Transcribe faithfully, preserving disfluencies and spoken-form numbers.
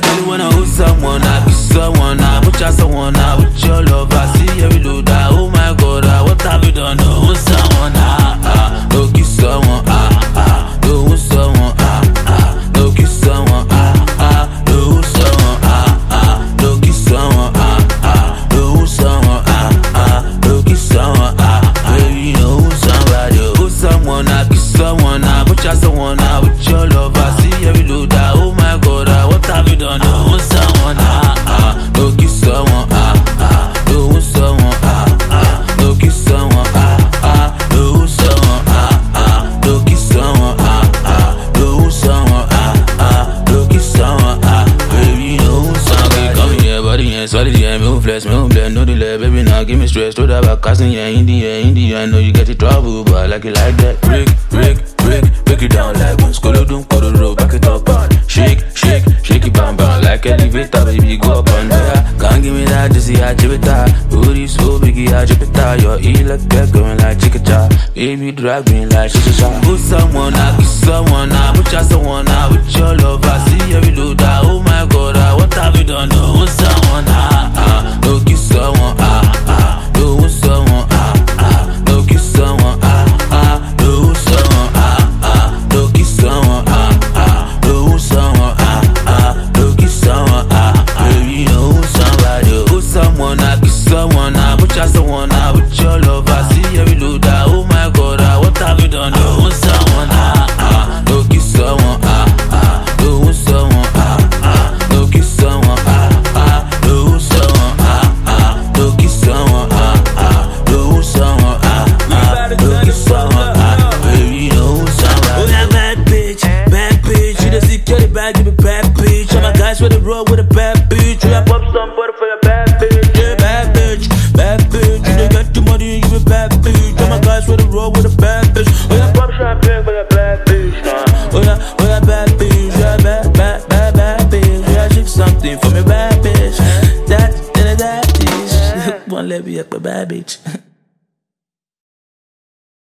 really wanna hold someone, I kiss someone, I put you someone, I with your love, I see every load, I, oh my god, I, what have you done? No, hold someone, ah, ah, no kiss someone, ah, ah, no hold someone, ah, ah, no kiss someone, ah, ah, no hold someone, ah, ah, no kiss someone, ah, ah, no hold someone, ah, ah, no kiss someone, ah, ah, baby, no hold somebody, hold someone, I kiss someone, I put you someone, I with your love, I see every load, I, oh my god, I, what have you done? No hold someone, ah, ah, no kiss someone, ah, ah, no hold someone, ah, ah, no kiss someone, ah, ah, no hold someone, ah, ah, no kiss someone, ah, ah, no hold someone, ah, ah, no kiss someone, ah, baby, no hold someone. Come here, body, yeah, solid, yeah, move flex, move blend, no delay, baby, now give me stress, throw that back, casting, yeah, in the air, in the air, I know you get it trouble, but I like it like that. Break, break, break, break it down like one, skolo dum, koro ro, back it up, on. Shake, shake, shake it, bam, bam, like elevator, baby, go up and down. Can't give me that, just see I jib it out. Booty so biggie, I jib it out. Your E like that, going like chicken chop. Baby, drag me like shisha shot. Put someone, I kiss someone, I put you someone, I with your love, I see every load, I, oh my god, I, what have you done? No, want someone, ah, ah, no kiss someone, ah, ah, no want someone, ah, ah, no kiss someone, ah, ah, no want someone, ah, ah, no kiss someone, ah, ah, no want someone, ah, ah, no kiss someone, ah, baby, no want somebody, hold someone, I kiss someone, I put you someone, I with your love, I see every load, I, oh my god, I, what have you done? No want someone, ah, ah, no kiss someone, ah, ah, no want someone, ah, ah, no kiss someone, ah, ah, no want someone, ah, ah, no kiss someone, ah, ah, no want someone, ah, ah, no kiss someone, ah, baby, no want somebody. Oh yeah, bad bitch, bad bitch. You the security bag, give me bad bitch. All my guys with the road with a bad bitch. You pop some butter for your bad bitch. Yeah, bad bitch, bad bitch. You don't get the money, you give me bad bitch. All my guys with the road with a bad bitch. Oh yeah, pop champagne for your bad bitch. Nah. Oh yeah, oh yeah, bad bitch. Yeah, bad, bad, bad, bad bitch. Yeah, shake something for me, bad bitch. That, that, that, that. One let me up a bad bitch.